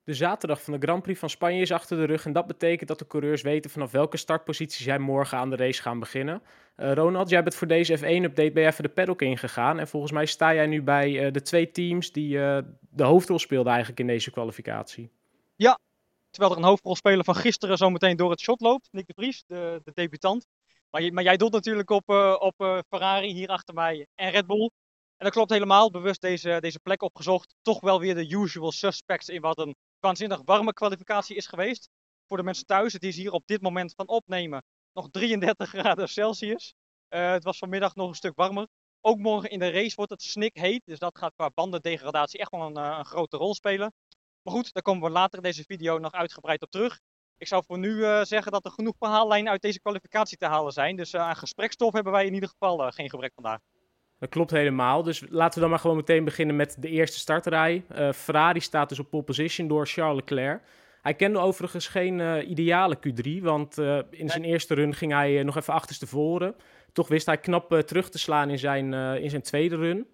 De zaterdag van de Grand Prix van Spanje is achter de rug en dat betekent dat de coureurs weten vanaf welke startpositie zij morgen aan de race gaan beginnen. Ronald, jij bent voor deze F1-update bij even de paddock ingegaan en volgens mij sta jij nu bij de twee teams die de hoofdrol speelden eigenlijk in deze kwalificatie. Ja, terwijl er een hoofdrolspeler van gisteren zo meteen door het shot loopt, Nick de Vries, de debutant. Maar jij doelt natuurlijk op Ferrari hier achter mij en Red Bull. En dat klopt helemaal, bewust deze plek opgezocht. Toch wel weer de usual suspects in wat een waanzinnig warme kwalificatie is geweest. Voor de mensen thuis, het is hier op dit moment van opnemen nog 33 graden Celsius. Het was vanmiddag nog een stuk warmer. Ook morgen in de race wordt het snikheet, dus dat gaat qua bandendegradatie echt wel een grote rol spelen. Maar goed, daar komen we later in deze video nog uitgebreid op terug. Ik zou voor nu zeggen dat er genoeg verhaallijnen uit deze kwalificatie te halen zijn. Dus aan gesprekstof hebben wij in ieder geval geen gebrek vandaag. Dat klopt helemaal, dus laten we dan maar gewoon meteen beginnen met de eerste startrij. Ferrari staat dus op pole position door Charles Leclerc. Hij kende overigens geen ideale Q3, want in zijn eerste run ging hij nog even achterstevoren. Toch wist hij knap terug te slaan in zijn tweede run.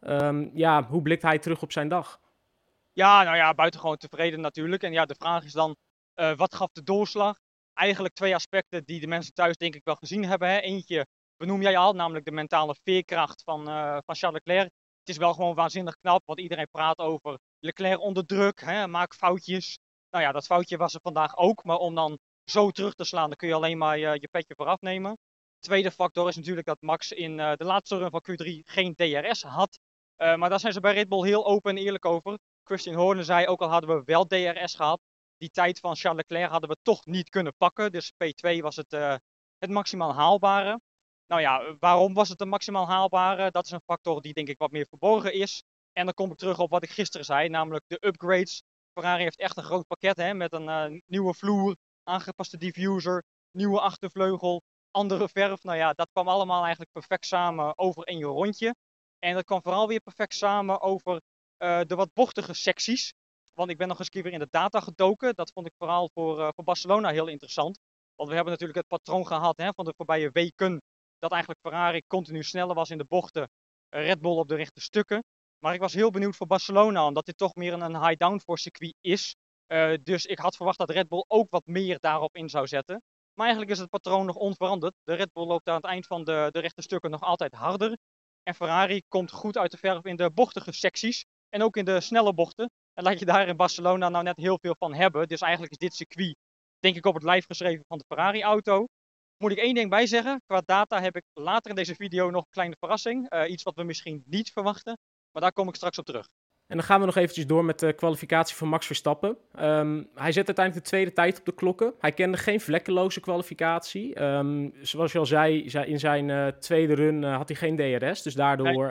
Ja, hoe blikt hij terug op zijn dag? Ja, nou ja, buitengewoon tevreden natuurlijk. En ja, de vraag is dan, wat gaf de doorslag? Eigenlijk twee aspecten die de mensen thuis denk ik wel gezien hebben. Hè. Eentje benoem jij al, namelijk de mentale veerkracht van Charles Leclerc. Het is wel gewoon waanzinnig knap, want iedereen praat over Leclerc onder druk, hè, maak foutjes. Nou ja, dat foutje was er vandaag ook, maar om dan zo terug te slaan, dan kun je alleen maar je petje vooraf nemen. Tweede factor is natuurlijk dat Max in de laatste run van Q3 geen DRS had. Maar daar zijn ze bij Red Bull heel open en eerlijk over. Christian Horner zei, ook al hadden we wel DRS gehad, die tijd van Charles Leclerc hadden we toch niet kunnen pakken. Dus P2 was het maximaal haalbare. Nou ja, waarom was het een maximaal haalbare? Dat is een factor die denk ik wat meer verborgen is. En dan kom ik terug op wat ik gisteren zei, namelijk de upgrades. Ferrari heeft echt een groot pakket hè, met een nieuwe vloer, aangepaste diffuser, nieuwe achtervleugel, andere verf. Nou ja, dat kwam allemaal eigenlijk perfect samen over één rondje. En dat kwam vooral weer perfect samen over de wat bochtige secties. Want ik ben nog eens keer weer in de data gedoken. Dat vond ik vooral voor Barcelona heel interessant. Want we hebben natuurlijk het patroon gehad hè, van de voorbije weken. Dat eigenlijk Ferrari continu sneller was in de bochten. Red Bull op de rechte stukken. Maar ik was heel benieuwd voor Barcelona. Omdat dit toch meer een high downforce circuit is. Dus ik had verwacht dat Red Bull ook wat meer daarop in zou zetten. Maar eigenlijk is het patroon nog onveranderd. De Red Bull loopt aan het eind van de rechte stukken nog altijd harder. En Ferrari komt goed uit de verf in de bochtige secties. En ook in de snelle bochten. En laat je daar in Barcelona nou net heel veel van hebben. Dus eigenlijk is dit circuit, denk ik, op het lijf geschreven van de Ferrari-auto. Moet ik één ding bij zeggen. Qua data heb ik later in deze video nog een kleine verrassing. Iets wat we misschien niet verwachten. Maar daar kom ik straks op terug. En dan gaan we nog eventjes door met de kwalificatie van Max Verstappen. Hij zet uiteindelijk de tweede tijd op de klokken. Hij kende geen vlekkeloze kwalificatie. Zoals je al zei, in zijn tweede run had hij geen DRS. Dus daardoor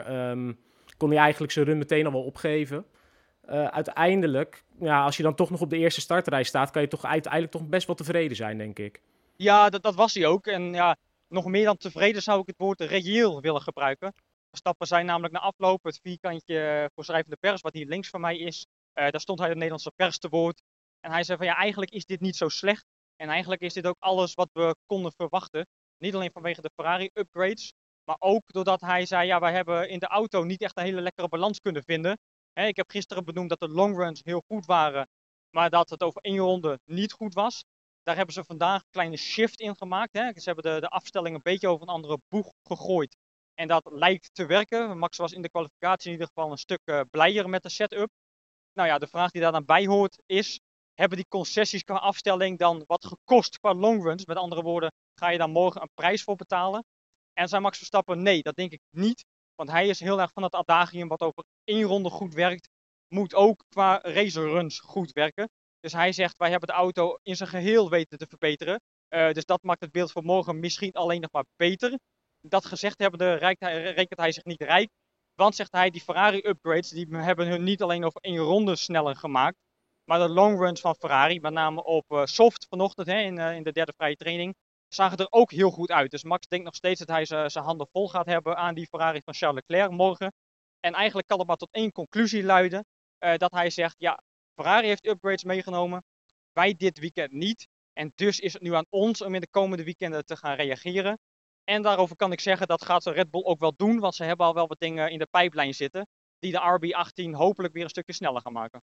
kon hij eigenlijk zijn run meteen al wel opgeven. Uiteindelijk, ja, als je dan toch nog op de eerste startrij staat, kan je toch uiteindelijk toch best wel tevreden zijn, denk ik. Ja, dat was hij ook. En ja, nog meer dan tevreden zou ik het woord reëel willen gebruiken. Verstappen zei namelijk na afloop het vierkantje voor schrijvende pers, wat hier links van mij is. Daar stond hij de Nederlandse pers te woord. En hij zei van ja, eigenlijk is dit niet zo slecht. En eigenlijk is dit ook alles wat we konden verwachten. Niet alleen vanwege de Ferrari upgrades, maar ook doordat hij zei ja, wij hebben in de auto niet echt een hele lekkere balans kunnen vinden. Ik heb gisteren benoemd dat de longruns heel goed waren, maar dat het over één ronde niet goed was. Daar hebben ze vandaag een kleine shift in gemaakt. Hè. Ze hebben de afstelling een beetje over een andere boeg gegooid. En dat lijkt te werken. Max was in de kwalificatie in ieder geval een stuk blijer met de setup. Nou ja, de vraag die daar dan bij hoort is, hebben die concessies qua afstelling dan wat gekost qua longruns? Met andere woorden, ga je daar morgen een prijs voor betalen? En zei Max Verstappen, nee, dat denk ik niet. Want hij is heel erg van het adagium wat over één ronde goed werkt, moet ook qua racerruns goed werken. Dus hij zegt, wij hebben de auto in zijn geheel weten te verbeteren. Dus dat maakt het beeld voor morgen misschien alleen nog maar beter. Dat gezegd hebbende rekent hij zich niet rijk. Want, zegt hij, die Ferrari-upgrades die hebben hun niet alleen over één ronde sneller gemaakt. Maar de longruns van Ferrari, met name op soft vanochtend in de derde vrije training, zagen er ook heel goed uit. Dus Max denkt nog steeds dat hij zijn handen vol gaat hebben aan die Ferrari van Charles Leclerc morgen. En eigenlijk kan het maar tot één conclusie luiden. Dat hij zegt, ja, Ferrari heeft upgrades meegenomen. Wij dit weekend niet. En dus is het nu aan ons om in de komende weekenden te gaan reageren. En daarover kan ik zeggen, dat gaat de Red Bull ook wel doen. Want ze hebben al wel wat dingen in de pijplijn zitten. Die de RB18 hopelijk weer een stukje sneller gaan maken.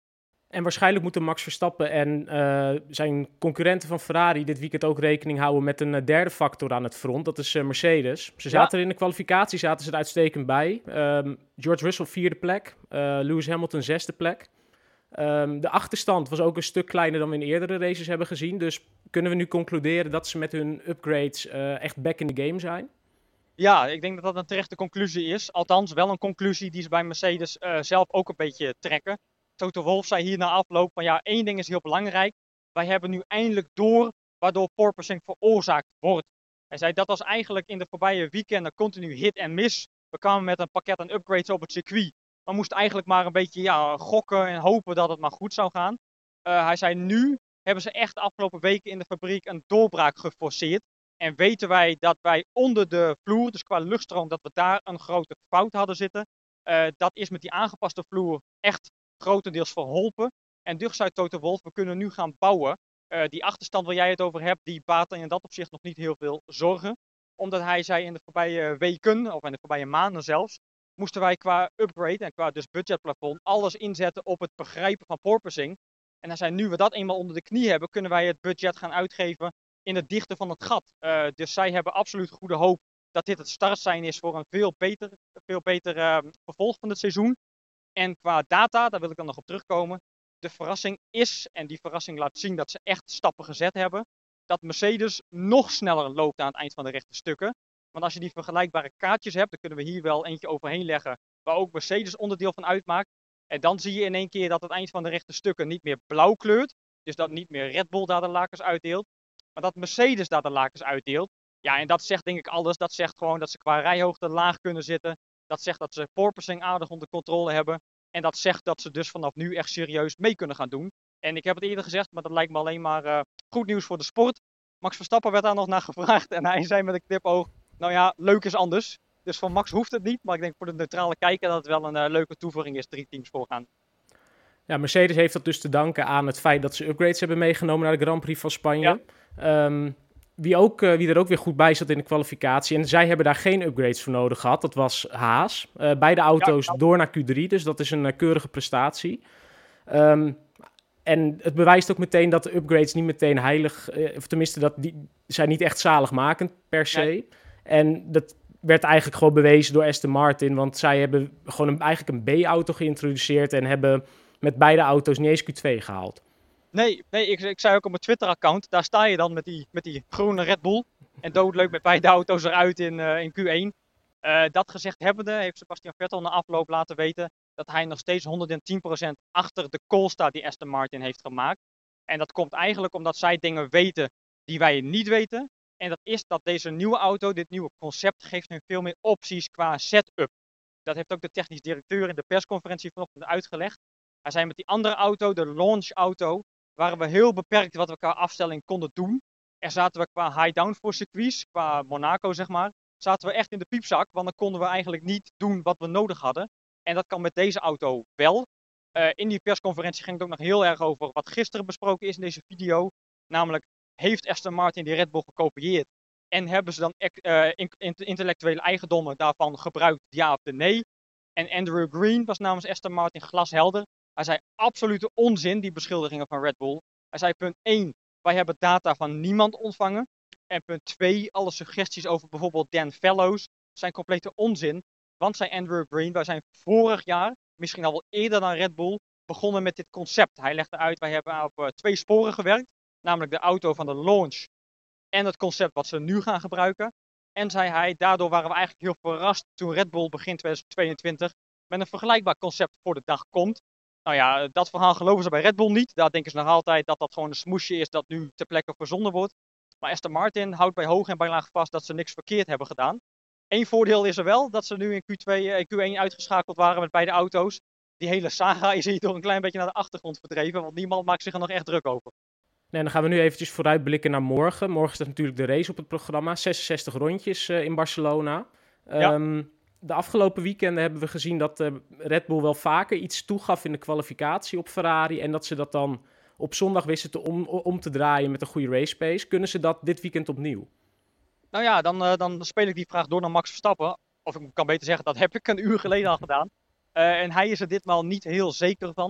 En waarschijnlijk moeten Max Verstappen en zijn concurrenten van Ferrari dit weekend ook rekening houden met een derde factor aan het front. Dat is Mercedes. Ze zaten er in de kwalificatie zaten ze er uitstekend bij. George Russell 4e plek, Lewis Hamilton 6e plek. De achterstand was ook een stuk kleiner dan we in eerdere races hebben gezien. Dus kunnen we nu concluderen dat ze met hun upgrades echt back in the game zijn? Ja, ik denk dat dat een terechte conclusie is. Althans, wel een conclusie die ze bij Mercedes zelf ook een beetje trekken. Toto Wolff zei hier na afloop van ja, één ding is heel belangrijk. Wij hebben nu eindelijk door waardoor porpoising veroorzaakt wordt. Hij zei dat was eigenlijk in de voorbije weekenden continu hit en miss. We kwamen met een pakket aan upgrades op het circuit. We moesten eigenlijk maar een beetje gokken en hopen dat het maar goed zou gaan. Hij zei nu hebben ze echt de afgelopen weken in de fabriek een doorbraak geforceerd. En weten wij dat wij onder de vloer, dus qua luchtstroom, dat we daar een grote fout hadden zitten. Dat is met die aangepaste vloer echt grotendeels verholpen. En dus zei Toto Wolff, we kunnen nu gaan bouwen. Die achterstand waar jij het over hebt, die baat in dat opzicht nog niet heel veel zorgen. Omdat hij zei in de voorbije weken, of in de voorbije maanden zelfs, moesten wij qua upgrade en qua dus budgetplafond alles inzetten op het begrijpen van porpoising. En hij zei, nu we dat eenmaal onder de knie hebben, kunnen wij het budget gaan uitgeven in het dichten van het gat. Dus zij hebben absoluut goede hoop dat dit het startsein is voor een veel beter vervolg van het seizoen. En qua data, daar wil ik dan nog op terugkomen. De verrassing is, en die verrassing laat zien dat ze echt stappen gezet hebben, dat Mercedes nog sneller loopt aan het eind van de rechte stukken. Want als je die vergelijkbare kaartjes hebt, dan kunnen we hier wel eentje overheen leggen, waar ook Mercedes onderdeel van uitmaakt. En dan zie je in één keer dat het eind van de rechte stukken niet meer blauw kleurt. Dus dat niet meer Red Bull daar de lakens uitdeelt. Maar dat Mercedes daar de lakens uitdeelt. Ja, en dat zegt denk ik alles. Dat zegt gewoon dat ze qua rijhoogte laag kunnen zitten. Dat zegt dat ze porpoising aardig onder controle hebben. En dat zegt dat ze dus vanaf nu echt serieus mee kunnen gaan doen. En ik heb het eerder gezegd, maar dat lijkt me alleen maar goed nieuws voor de sport. Max Verstappen werd daar nog naar gevraagd en hij zei met een knipoog, nou ja, leuk is anders. Dus van Max hoeft het niet, maar ik denk voor de neutrale kijker dat het wel een leuke toevoeging is, 3 teams voorgaan. Ja, Mercedes heeft dat dus te danken aan het feit dat ze upgrades hebben meegenomen naar de Grand Prix van Spanje. Ja. Wie er ook weer goed bij zat in de kwalificatie. En zij hebben daar geen upgrades voor nodig gehad. Dat was Haas. Beide auto's door naar Q3. Dus dat is een keurige prestatie. En het bewijst ook meteen dat de upgrades niet meteen heilig... of tenminste, die zijn niet echt zaligmakend per se. Nee. En dat werd eigenlijk gewoon bewezen door Aston Martin. Want zij hebben gewoon eigenlijk een B-auto geïntroduceerd. En hebben met beide auto's niet eens Q2 gehaald. Nee, ik zei ook op mijn Twitter-account, daar sta je dan met die groene Red Bull. En doodleuk met beide auto's eruit in Q1. Dat gezegd hebbende heeft Sebastian Vettel na afloop laten weten dat hij nog steeds 110% achter de call staat die Aston Martin heeft gemaakt. En dat komt eigenlijk omdat zij dingen weten die wij niet weten. En dat is dat deze nieuwe auto, dit nieuwe concept, geeft nu veel meer opties qua setup. Dat heeft ook de technisch directeur in de persconferentie vanochtend uitgelegd. Hij zei met die andere auto, de launch-auto, waren we heel beperkt wat we qua afstelling konden doen. Er zaten we qua high downforce circuits, qua Monaco zeg maar, zaten we echt in de piepzak. Want dan konden we eigenlijk niet doen wat we nodig hadden. En dat kan met deze auto wel. In die persconferentie ging het ook nog heel erg over wat gisteren besproken is in deze video. Namelijk, heeft Aston Martin die Red Bull gekopieerd? En hebben ze dan intellectuele eigendommen daarvan gebruikt, ja of nee? En Andrew Green was namens Aston Martin glashelder. Hij zei absolute onzin, die beschuldigingen van Red Bull. Hij zei punt 1, wij hebben data van niemand ontvangen. En punt 2, alle suggesties over bijvoorbeeld Dan Fellows zijn complete onzin. Want zei Andrew Green, wij zijn vorig jaar, misschien al wel eerder dan Red Bull, begonnen met dit concept. Hij legde uit, wij hebben op 2 sporen gewerkt. Namelijk de auto van de launch en het concept wat ze nu gaan gebruiken. En zei hij, daardoor waren we eigenlijk heel verrast toen Red Bull begin 2022 met een vergelijkbaar concept voor de dag komt. Nou ja, dat verhaal geloven ze bij Red Bull niet. Daar denken ze nog altijd dat dat gewoon een smoesje is dat nu ter plekke verzonnen wordt. Maar Aston Martin houdt bij hoog en bij laag vast dat ze niks verkeerd hebben gedaan. Eén voordeel is er wel, dat ze nu in Q1 uitgeschakeld waren met beide auto's. Die hele saga is hier door een klein beetje naar de achtergrond verdreven, want niemand maakt zich er nog echt druk over. Nee, dan gaan we nu eventjes vooruitblikken naar morgen. Morgen staat natuurlijk de race op het programma. 66 rondjes in Barcelona. De afgelopen weekenden hebben we gezien dat Red Bull wel vaker iets toegaf in de kwalificatie op Ferrari. En dat ze dat dan op zondag wisten om te draaien met een goede race pace. Kunnen ze dat dit weekend opnieuw? Nou ja, dan speel ik die vraag door naar Max Verstappen. Of ik kan beter zeggen, dat heb ik een uur geleden al gedaan. En hij is er ditmaal niet heel zeker van.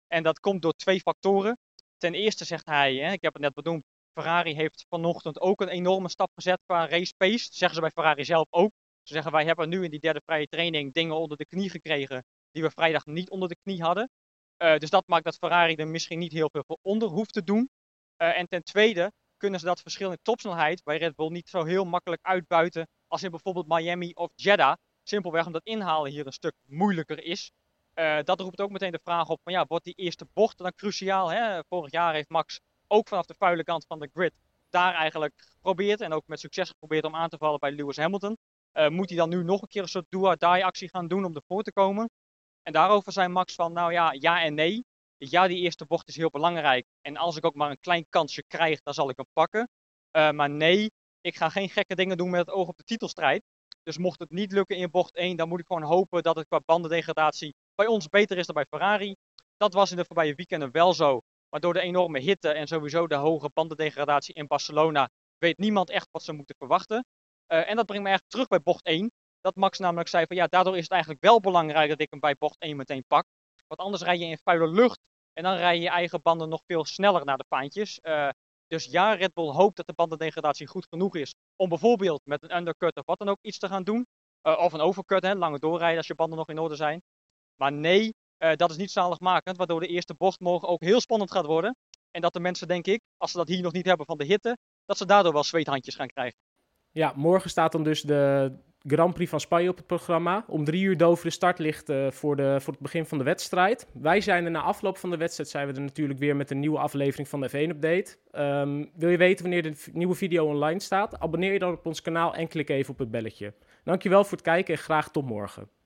En dat komt door 2 factoren. Ten eerste zegt hij, ik heb het net benoemd, Ferrari heeft vanochtend ook een enorme stap gezet qua race pace. Dat zeggen ze bij Ferrari zelf ook. Ze zeggen, wij hebben nu in die derde vrije training dingen onder de knie gekregen die we vrijdag niet onder de knie hadden. Dus dat maakt dat Ferrari er misschien niet heel veel voor onder hoeft te doen. En ten tweede kunnen ze dat verschil in topsnelheid bij Red Bull niet zo heel makkelijk uitbuiten als in bijvoorbeeld Miami of Jeddah. Simpelweg omdat inhalen hier een stuk moeilijker is. Dat roept ook meteen de vraag op van ja, wordt die eerste bocht dan cruciaal? Hè? Vorig jaar heeft Max ook vanaf de vuile kant van de grid daar eigenlijk geprobeerd en ook met succes geprobeerd om aan te vallen bij Lewis Hamilton. Moet hij dan nu nog een keer een soort do-or-die actie gaan doen om ervoor te komen? En daarover zei Max van nou ja en nee. Ja, die eerste bocht is heel belangrijk. En als ik ook maar een klein kansje krijg, dan zal ik hem pakken. Maar nee, ik ga geen gekke dingen doen met het oog op de titelstrijd. Dus mocht het niet lukken in bocht 1, dan moet ik gewoon hopen dat het qua bandendegradatie bij ons beter is dan bij Ferrari. Dat was in de voorbije weekenden wel zo. Maar door de enorme hitte en sowieso de hoge bandendegradatie in Barcelona weet niemand echt wat ze moeten verwachten. En dat brengt me eigenlijk terug bij bocht 1. Dat Max namelijk zei van ja, daardoor is het eigenlijk wel belangrijk dat ik hem bij bocht 1 meteen pak. Want anders rij je in vuile lucht en dan rij je je eigen banden nog veel sneller naar de paantjes. Dus ja, Red Bull hoopt dat de bandendegradatie goed genoeg is om bijvoorbeeld met een undercut of wat dan ook iets te gaan doen. Of een overcut, langer doorrijden als je banden nog in orde zijn. Maar nee, dat is niet zaligmakend, waardoor de eerste bocht morgen ook heel spannend gaat worden. En dat de mensen, denk ik, als ze dat hier nog niet hebben van de hitte, dat ze daardoor wel zweethandjes gaan krijgen. Ja, morgen staat dan dus de Grand Prix van Spanje op het programma. Om 3 uur doven de startlicht voor het begin van de wedstrijd. Wij zijn er na afloop van de wedstrijd zijn we er natuurlijk weer met een nieuwe aflevering van de F1-update. Wil je weten wanneer de nieuwe video online staat? Abonneer je dan op ons kanaal en klik even op het belletje. Dankjewel voor het kijken en graag tot morgen.